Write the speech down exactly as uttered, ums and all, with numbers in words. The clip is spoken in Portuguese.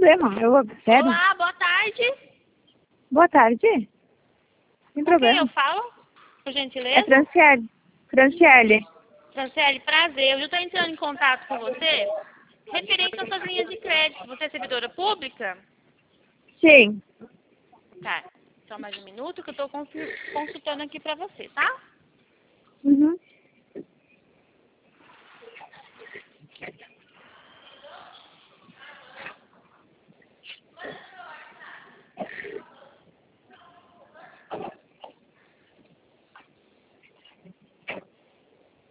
problema. Eu observo. Olá, boa tarde. Boa tarde. Sem Com quem problema. eu falo? Por É gentileza? Franciele. Franciele. Franciele, prazer. Eu já estou entrando em contato com você referente às suas linhas de crédito. Você é servidora pública? Sim. Tá. Só mais um minuto que eu estou consultando aqui para você, tá? Uhum.